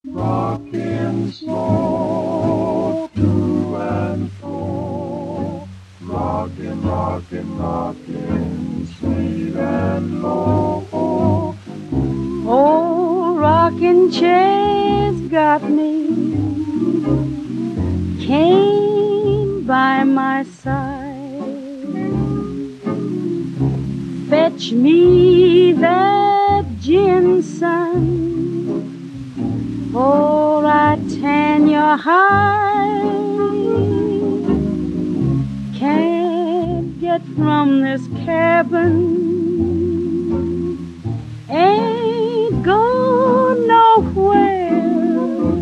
Rocking slow to and fro, rocking, rocking, rocking, sweet and low. Old rocking chair's got me, cane by my side. Fetch me that ginseng, or I tan your hide. Can't get from this cabin, ain't go nowhere.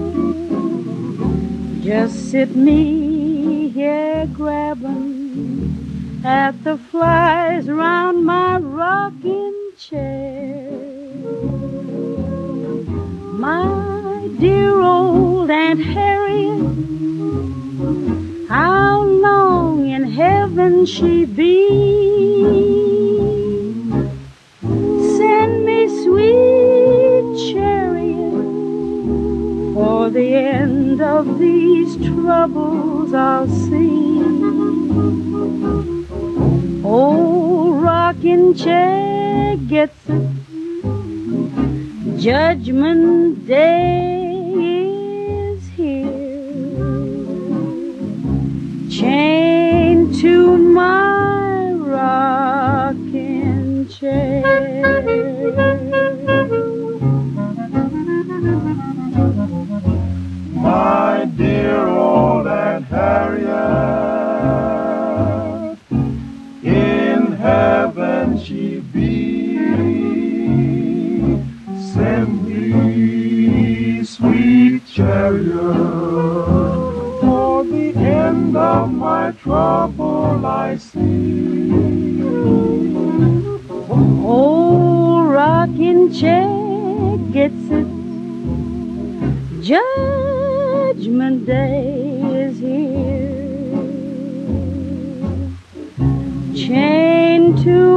Just sit me here grabbing at the flies round my rocking chair. My dear old Aunt Harriet, how long in heaven she be? Send me sweet chariot, for the end of these troubles I'll see. Old rocking chair gets it, Judgment Day is here. Chained to my rocking chair. My dear old Aunt Harriet, in heaven she be. Send me sweet chariot, for the end of my trouble I see. Old rocking chair gets it, Judgment Day is here. Chained to